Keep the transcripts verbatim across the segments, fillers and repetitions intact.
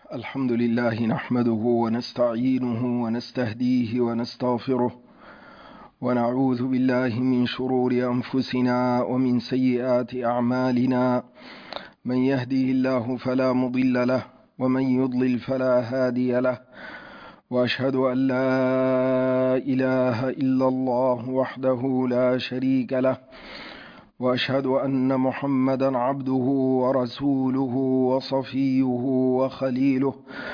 الحمد لله نحمده ونستعينه ونستهديه ونستغفره ونعوذ بالله من شرور أنفسنا ومن سيئات أعمالنا. من يهده الله فلا مضل له ومن يضلل فلا هادي له، وأشهد أن لا إله إلا الله وحده لا شريك له، وأشهد أن محمدا عبده ورسوله وصفيه وخليله،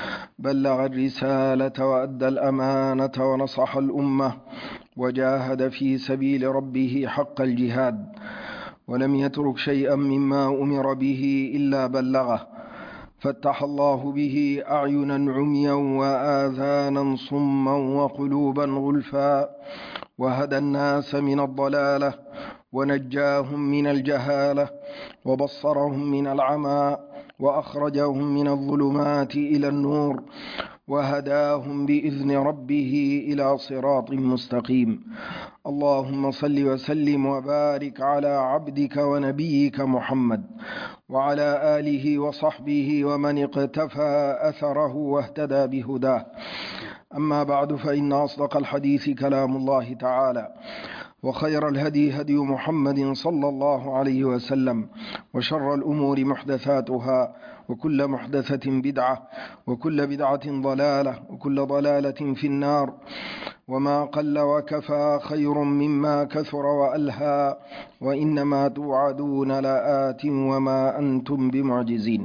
بلغ الرسالة وأدى الأمانة ونصح الأمة وجاهد في سبيل ربه حق الجهاد، ولم يترك شيئا مما أمر به إلا بلغه، فتح الله به أعينا عميا وآذانا صما وقلوبا غلفا، وهدى الناس من الضلالة ونجاهم من الجهالة وبصرهم من العمى وأخرجهم من الظلمات إلى النور وهداهم بإذن ربه إلى صراط مستقيم. اللهم صل وسلم وبارك على عبدك ونبيك محمد وعلى آله وصحبه ومن اقتفى أثره واهتدى بهداه. أما بعد، فإن أصدق الحديث كلام الله تعالى، وخير الهدي هدي محمد صلى الله عليه وسلم، وشر الأمور محدثاتها، وكل محدثة بدعة، وكل بدعة ضلالة، وكل ضلالة في النار. وما قل وكفى خير مما كثر وألهى، وإنما توعدون لآت وما أنتم بمعجزين.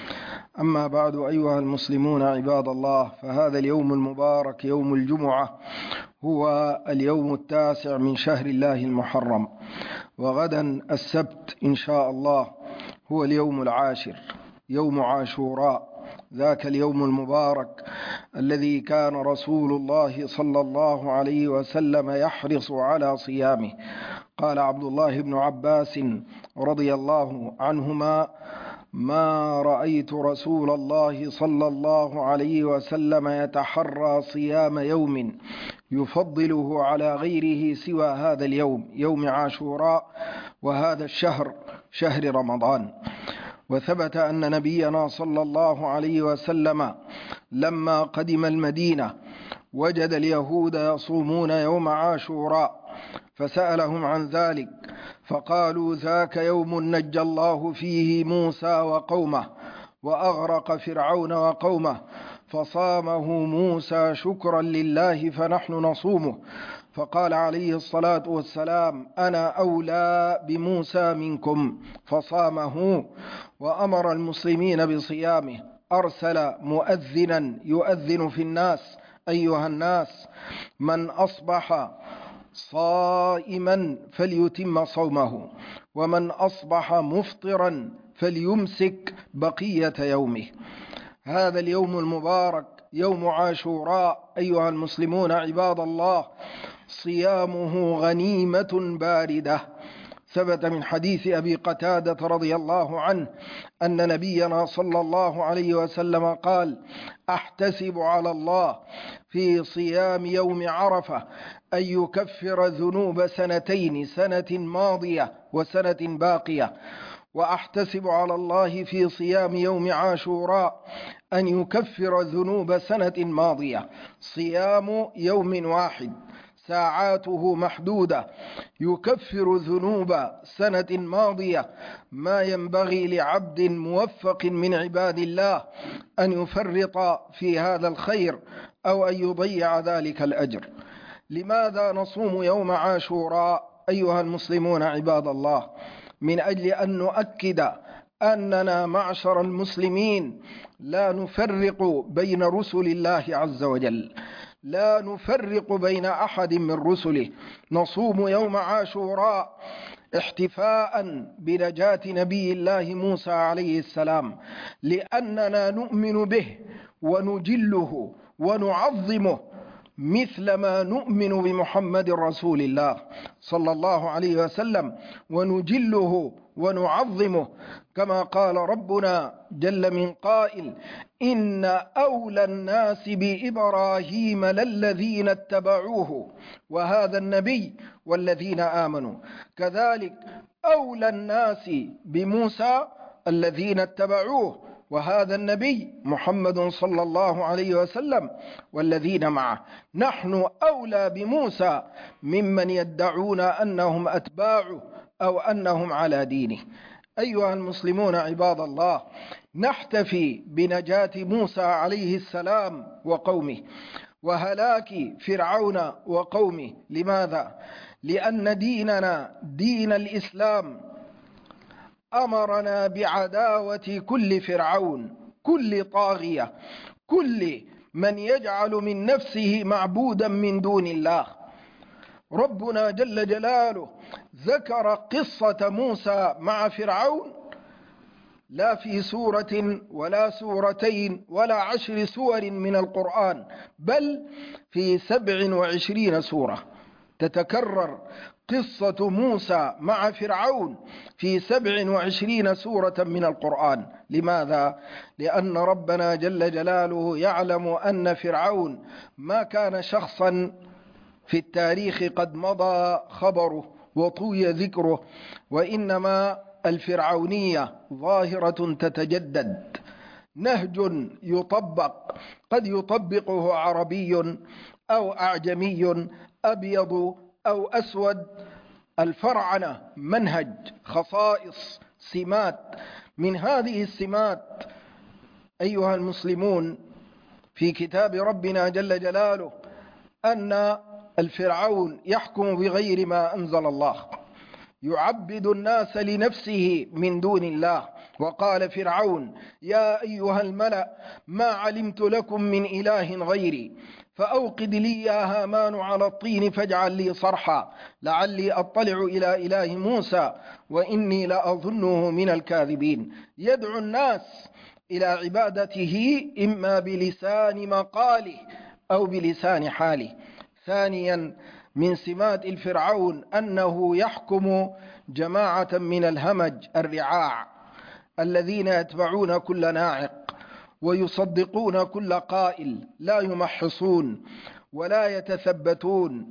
أما بعد، أيها المسلمون عباد الله، فهذا اليوم المبارك يوم الجمعة هو اليوم التاسع من شهر الله المحرم، وغدا السبت إن شاء الله هو اليوم العاشر، يوم عاشوراء، ذاك اليوم المبارك الذي كان رسول الله صلى الله عليه وسلم يحرص على صيامه. قال عبد الله بن عباس رضي الله عنهما: ما رأيت رسول الله صلى الله عليه وسلم يتحرى صيام يوم يفضله على غيره سوى هذا اليوم، يوم عاشوراء، وهذا الشهر شهر رمضان. وثبت أن نبينا صلى الله عليه وسلم لما قدم المدينة وجد اليهود يصومون يوم عاشوراء، فسألهم عن ذلك فقالوا: ذاك يوم نجى الله فيه موسى وقومه وأغرق فرعون وقومه، فصامه موسى شكرا لله فنحن نصومه. فقال عليه الصلاة والسلام: أنا أولى بموسى منكم، فصامه وأمر المسلمين بصيامه. أرسل مؤذنا يؤذن في الناس: أيها الناس، من أصبح صائما فليتم صومه، ومن أصبح مفطرا فليمسك بقية يومه. هذا اليوم المبارك يوم عاشوراء أيها المسلمون عباد الله، صيامه غنيمة باردة. ثبت من حديث أبي قتادة رضي الله عنه أن نبينا صلى الله عليه وسلم قال: أحتسب على الله في صيام يوم عرفة أن يكفر ذنوب سنتين، سنة ماضية وسنة باقية، وأحتسب على الله في صيام يوم عاشوراء أن يكفر ذنوب سنة ماضية. صيام يوم واحد ساعاته محدودة يكفر ذنوب سنة ماضية. ما ينبغي لعبد موفق من عباد الله أن يفرط في هذا الخير أو أن يضيع ذلك الأجر. لماذا نصوم يوم عاشوراء أيها المسلمون عباد الله؟ من أجل أن نؤكد أننا معشر المسلمين لا نفرق بين رسل الله عز وجل، لا نفرق بين أحد من رسله. نصوم يوم عاشوراء احتفاء بنجاة نبي الله موسى عليه السلام، لأننا نؤمن به ونجله ونعظمه مثل ما نؤمن بمحمد رسول الله صلى الله عليه وسلم، ونجله ونعظمه كما قال ربنا جل من قائل: إن أولى الناس بإبراهيم للذين اتبعوه وهذا النبي والذين آمنوا. كذلك أولى الناس بموسى الذين اتبعوه وهذا النبي محمد صلى الله عليه وسلم والذين معه، نحن أولى بموسى ممن يدعون أنهم أتباعه أو أنهم على دينه. أيها المسلمون عباد الله، نحتفي بنجاة موسى عليه السلام وقومه وهلاك فرعون وقومه. لماذا؟ لأن ديننا دين الإسلام أمرنا بعداوة كل فرعون، كل طاغية، كل من يجعل من نفسه معبودا من دون الله. ربنا جل جلاله ذكر قصة موسى مع فرعون لا في سورة ولا سورتين ولا عشر سور من القرآن، بل في سبع وعشرين سورة تتكرر قصة موسى مع فرعون في سبع وعشرين سورة من القرآن. لماذا؟ لأن ربنا جل جلاله يعلم أن فرعون ما كان شخصا في التاريخ قد مضى خبره وطوي ذكره، وإنما الفرعونية ظاهرة تتجدد، نهج يطبق، قد يطبقه عربي أو أعجمي، أبيض أو أسود. الفرعنة منهج، خصائص، سمات. من هذه السمات أيها المسلمون في كتاب ربنا جل جلاله أن الفرعون يحكم بغير ما أنزل الله، يعبد الناس لنفسه من دون الله. وقال فرعون: يا أيها الملأ ما علمت لكم من إله غيري فأوقد لي يا هامان على الطين فاجعل لي صرحا لعلي أطلع إلى إله موسى وإني لأظنه من الكاذبين. يدعو الناس إلى عبادته إما بلسان مقاله أو بلسان حاله. ثانيا من سمات الفرعون أنه يحكم جماعة من الهمج الرعاع الذين يتبعون كل ناعق ويصدقون كل قائل، لا يمحصون ولا يتثبتون،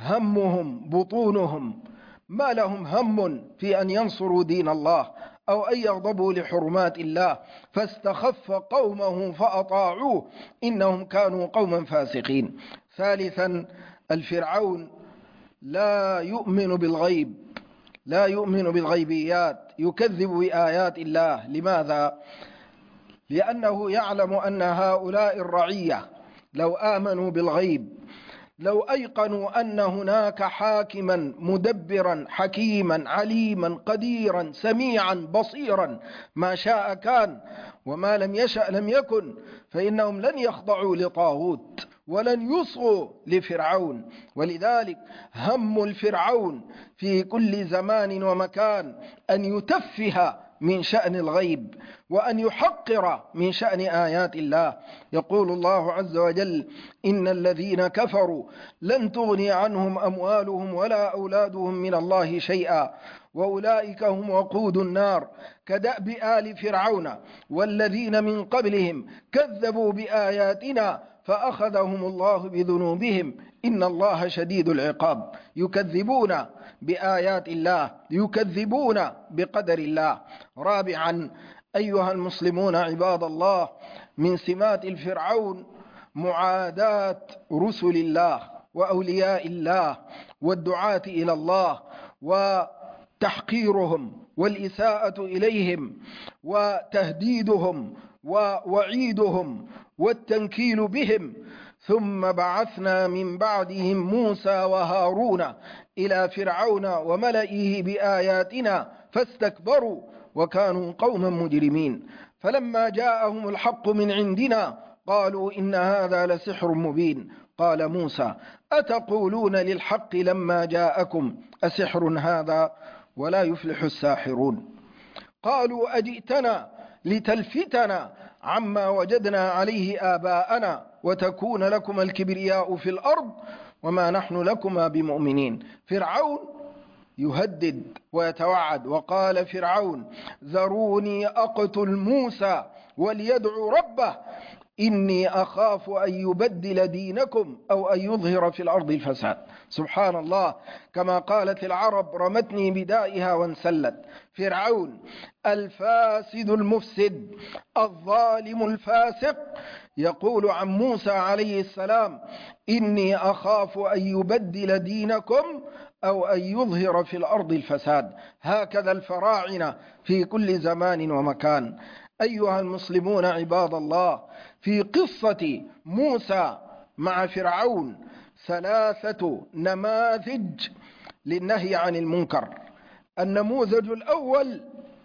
همهم بطونهم، ما لهم هم في أن ينصروا دين الله أو أن يغضبوا لحرمات الله، فاستخف قومه فأطاعوه إنهم كانوا قوما فاسقين. ثالثا الفرعون لا يؤمن بالغيب، لا يؤمن بالغيبيات، يكذب بآيات الله. لماذا؟ لأنه يعلم أن هؤلاء الرعية لو آمنوا بالغيب، لو أيقنوا أن هناك حاكما مدبرا حكيما عليما قديرا سميعا بصيرا ما شاء كان وما لم يشأ لم يكن، فإنهم لن يخضعوا لطاغوت ولن يصغوا لفرعون. ولذلك هم الفرعون في كل زمان ومكان أن يتفه من شأن الغيب وأن يحقر من شأن آيات الله. يقول الله عز وجل: إن الذين كفروا لن تغني عنهم أموالهم ولا أولادهم من الله شيئا وأولئك هم وقود النار كدأب آل فرعون والذين من قبلهم كذبوا بآياتنا فأخذهم الله بذنوبهم إن الله شديد العقاب. يكذبون بآيات الله، يكذبون بقدر الله. رابعا أيها المسلمون عباد الله، من سمات الفرعون معاداة رسل الله وأولياء الله والدعاة إلى الله وتحقيرهم والإساءة إليهم وتهديدهم ووعيدهم والتنكيل بهم. ثم بعثنا من بعدهم موسى وهارون إلى فرعون وملئه بآياتنا فاستكبروا وكانوا قوما مجرمين. فلما جاءهم الحق من عندنا قالوا إن هذا لسحر مبين. قال موسى: أتقولون للحق لما جاءكم أسحر هذا ولا يفلح الساحرون. قالوا: أجئتنا لتلفتنا عما وجدنا عليه آباءنا وتكون لكم الكبرياء في الأرض وما نحن لكما بمؤمنين. فرعون يهدد ويتوعد. وقال فرعون: ذروني أقتل موسى وليدعو ربه إني أخاف أن يبدل دينكم أو أن يظهر في الأرض الفساد. سبحان الله، كما قالت العرب رمتني بدائها وانسلت. فرعون الفاسد المفسد الظالم الفاسق يقول عن موسى عليه السلام: إني أخاف أن يبدل دينكم أو أن يظهر في الأرض الفساد. هكذا الفراعنة في كل زمان ومكان. أيها المسلمون عباد الله، في قصة موسى مع فرعون ثلاثة نماذج للنهي عن المنكر. النموذج الأول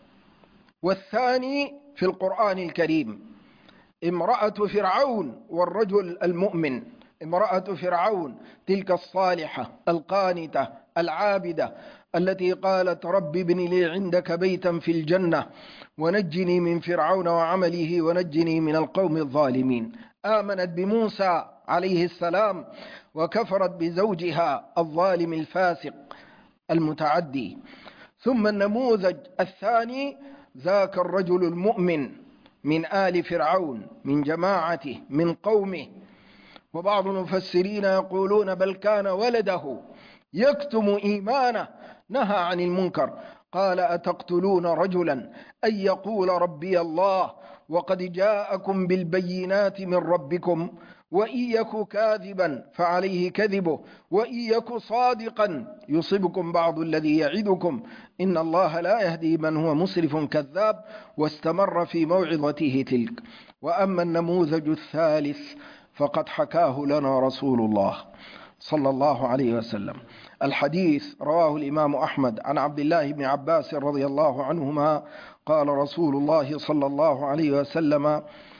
والثاني في القرآن الكريم: امرأة فرعون والرجل المؤمن. امرأة فرعون تلك الصالحة القانتة العابدة التي قالت: رب ابن لي عندك بيتا في الجنة ونجني من فرعون وعمله ونجني من القوم الظالمين. آمنت بموسى عليه السلام وكفرت بزوجها الظالم الفاسق المتعدي. ثم النموذج الثاني ذاك الرجل المؤمن من آل فرعون، من جماعته، من قومه. وبعض المفسرين يقولون بل كان ولده يكتم إيمانه، نهى عن المنكر. قال: أتقتلون رجلا أن يقول ربي الله وقد جاءكم بالبينات من ربكم وإن يك كاذبا فعليه كذبه وإن يك صادقا يصبكم بعض الذي يعدكم إن الله لا يهدي من هو مسرف كذاب. واستمر في موعظته تلك. وأما النموذج الثالث فقد حكاه لنا رسول الله صلى الله عليه وسلم. الحديث رواه الإمام أحمد عن عبد الله بن عباس رضي الله عنهما قال رسول الله صلى الله عليه وسلم: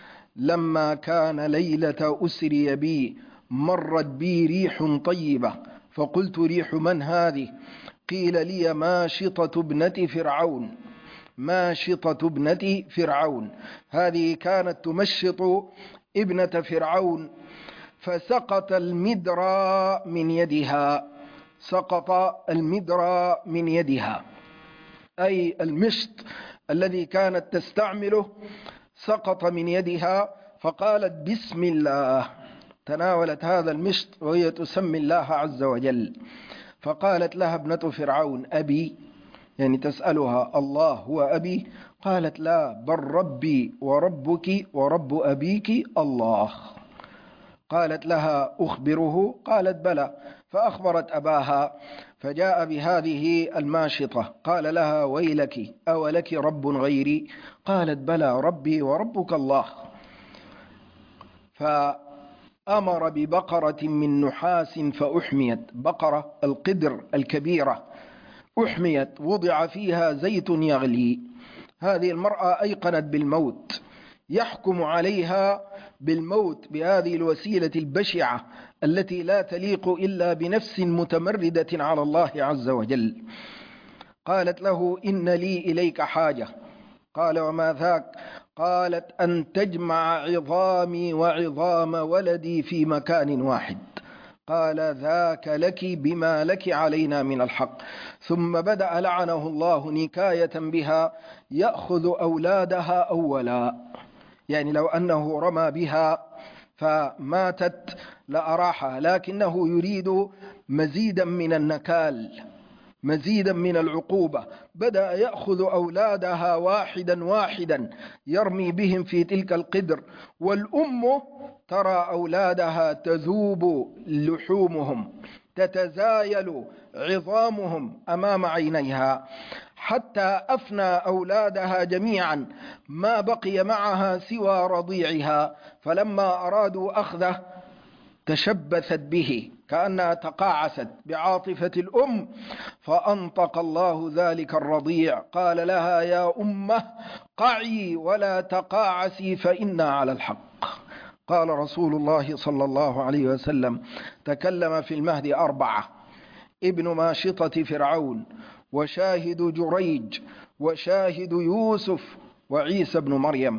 لما كان ليلة أسري بي مرت بي ريح طيبة فقلت: ريح من هذه؟ قيل لي: ماشطة ابنة فرعون. ماشطة ابنة فرعون، هذه كانت تمشط ابنة فرعون، فسقط المدرى من يدها. سقط المدرى من يدها، أي المشط الذي كانت تستعمله سقط من يدها، فقالت: بسم الله. تناولت هذا المشط وهي تسمي الله عز وجل. فقالت لها ابنة فرعون: أبي؟ يعني تسألها: الله هو أبي؟ قالت: لا، بل ربي وربك ورب أبيك الله. قالت لها: أخبره؟ قالت: بلى. فأخبرت أباها فجاء بهذه الماشطة. قال لها: ويلك، أولك رب غيري؟ قالت: بلى، ربي وربك الله. فأمر ببقرة من نحاس فأحميت، بقرة القدر الكبيرة أحميت، وضع فيها زيت يغلي. هذه المرأة أيقنت بالموت، يحكم عليها بالموت بهذه الوسيلة البشعة التي لا تليق إلا بنفس متمردة على الله عز وجل. قالت له: إن لي إليك حاجة. قال: وما ذاك؟ قالت: أن تجمع عظامي وعظام ولدي في مكان واحد. قال: ذاك لك بما لك علينا من الحق. ثم بدأ لعنه الله نكاية بها يأخذ أولادها أولا، يعني لو أنه رمى بها فماتت لأراحها، لكنه يريد مزيدا من النكال، مزيدا من العقوبة. بدأ يأخذ أولادها واحدا واحدا يرمي بهم في تلك القدر، والأم ترى أولادها تذوب لحومهم، تتزايل عظامهم أمام عينيها، حتى أفنى أولادها جميعا، ما بقي معها سوى رضيعها. فلما أرادوا أخذه تشبثت به كأنها تقاعست بعاطفة الأم، فأنطق الله ذلك الرضيع قال لها: يا أمه قعي ولا تقاعسي فإنا على الحق. قال رسول الله صلى الله عليه وسلم: تكلم في المهد أربعة: ابن ماشطة فرعون، وشاهد جريج، وشاهد يوسف، وعيسى بن مريم.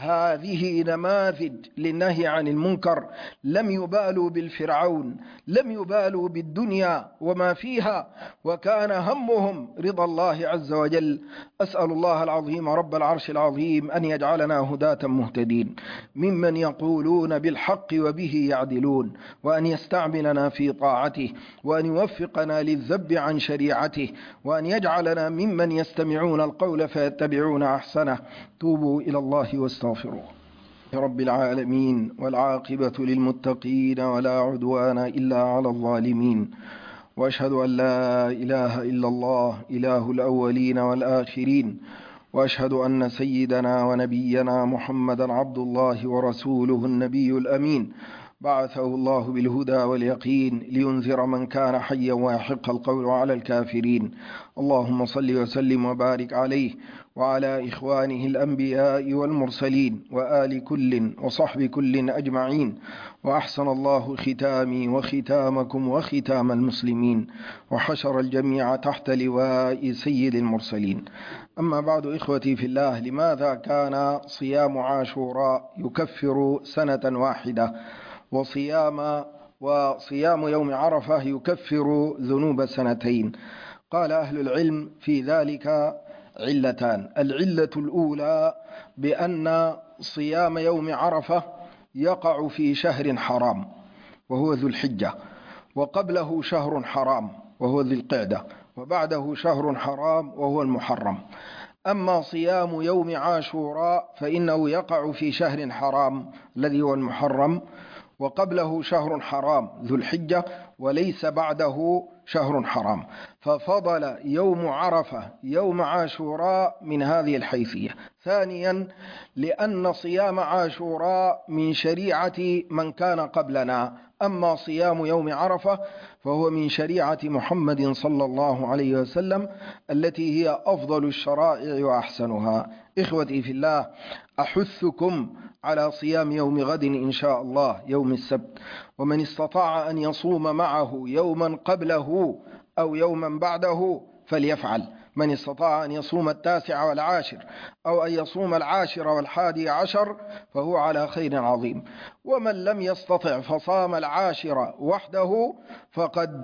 هذه نماذج للنهي عن المنكر. لم يبالوا بالفرعون، لم يبالوا بالدنيا وما فيها، وكان همهم رضا الله عز وجل. أسأل الله العظيم رب العرش العظيم أن يجعلنا هداة مهتدين ممن يقولون بالحق وبه يعدلون، وأن يستعملنا في طاعته، وأن يوفقنا للذب عن شريعته، وأن يجعلنا ممن يستمعون القول فيتبعون أحسنه. توبوا إلى الله واستغفروه. رب العالمين، والعاقبة للمتقين ولا عدوان إلا على الظالمين، وأشهد أن لا إله إلا الله إله الأولين والآخرين، وأشهد أن سيدنا ونبينا محمدا عبد الله ورسوله النبي الأمين، بعثه الله بالهدى واليقين لينذر من كان حيا ويحق القول على الكافرين. اللهم صل وسلم وبارك عليه وعلى إخوانه الأنبياء والمرسلين وآل كل وصحب كل أجمعين. وأحسن الله ختامي وختامكم وختام المسلمين، وحشر الجميع تحت لواء سيد المرسلين. أما بعد، إخوتي في الله، لماذا كان صيام عاشوراء يكفر سنة واحدة، وصيام وصيام يوم عرفة يكفر ذنوب سنتين؟ قال أهل العلم في ذلك علتان. العلة الأولى بأن صيام يوم عرفة يقع في شهر حرام وهو ذو الحجة، وقبله شهر حرام وهو ذي القعدة، وبعده شهر حرام وهو المحرم. أما صيام يوم عاشوراء فإنه يقع في شهر حرام الذي هو المحرم، وقبله شهر حرام ذو الحجة، وليس بعده شهر حرام، ففضل يوم عرفة يوم عاشوراء من هذه الحيثية. ثانيا، لأن صيام عاشوراء من شريعة من كان قبلنا، أما صيام يوم عرفة فهو من شريعة محمد صلى الله عليه وسلم التي هي أفضل الشرائع وأحسنها. إخوتي في الله، أحثكم على صيام يوم غد إن شاء الله، يوم السبت، ومن استطاع أن يصوم معه يوما قبله أو يوما بعده فليفعل. من استطاع أن يصوم التاسع والعاشر أو أن يصوم العاشر والحادي عشر فهو على خير عظيم، ومن لم يستطع فصام العاشر وحده فقد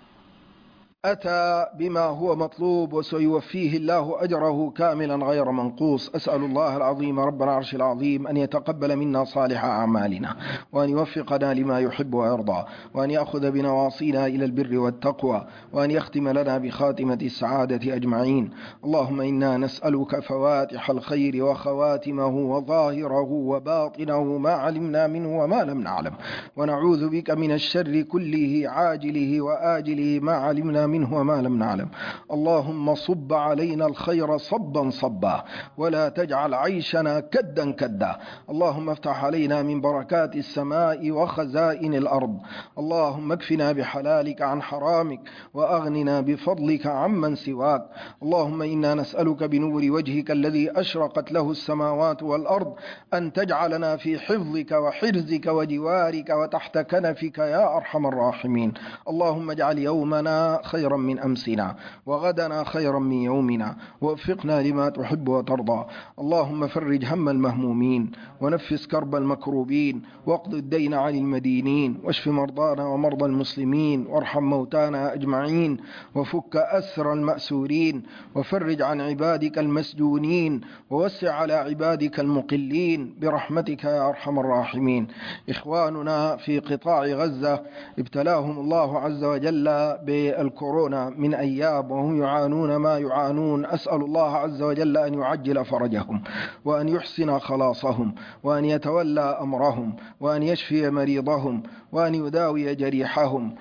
أتى بما هو مطلوب، وسيوفيه الله أجره كاملا غير منقوص. أسأل الله العظيم رب العرش العظيم أن يتقبل منا صالح أعمالنا، وأن يوفقنا لما يحب ويرضى، وأن يأخذ بنواصينا إلى البر والتقوى، وأن يختم لنا بخاتمة السعادة أجمعين. اللهم إنا نسألك فواتح الخير وخواتمه وظاهره وباطنه ما علمنا منه وما لم نعلم، ونعوذ بك من الشر كله عاجله وآجله ما علمنا منه وما لم نعلم. اللهم صب علينا الخير صبا صبا، ولا تجعل عيشنا كدا كدا. اللهم افتح علينا من بركات السماء وخزائن الأرض. اللهم اكفنا بحلالك عن حرامك، وأغننا بفضلك عمن سواك. اللهم إنا نسألك بنور وجهك الذي أشرقت له السماوات والأرض أن تجعلنا في حفظك وحرزك وجوارك وتحت كنفك يا أرحم الراحمين. اللهم اجعل يومنا خيرا من أمسنا، وغدنا خيرا من يومنا، ووفقنا لما تحب وترضى. اللهم فرج هم المهمومين، ونفس كرب المكروبين، واقض الدين عن المدينين، واشف مرضانا ومرضى المسلمين، وارحم موتانا أجمعين، وفك أسر المأسورين، وفرج عن عبادك المسجونين، ووسع على عبادك المقلين برحمتك يا أرحم الراحمين. إخواننا في قطاع غزة ابتلاهم الله عز وجل بالكورونا من أيام، وهم يعانون ما يعانون. أسأل الله عز وجل أن يعجل فرجهم، وأن يحسن خلاصهم، وأن يتولى أمرهم، وأن يشفي مريضهم، وأن يداوي جريحهم،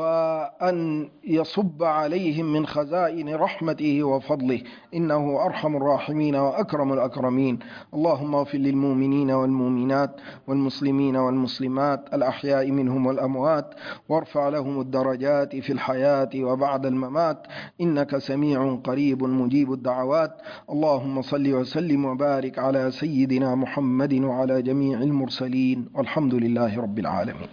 وأن يصب عليهم من خزائن رحمته وفضله، إنه أرحم الراحمين وأكرم الأكرمين. اللهم اغفر للمؤمنين والمؤمنات والمسلمين والمسلمات الأحياء منهم والأموات، وارفع لهم الدرجات في الحياة وبعد الممات، إنك سميع قريب مجيب الدعوات. اللهم صل وسلم وبارك على سيدنا محمد وعلى جميع المرسلين، والحمد لله رب العالمين.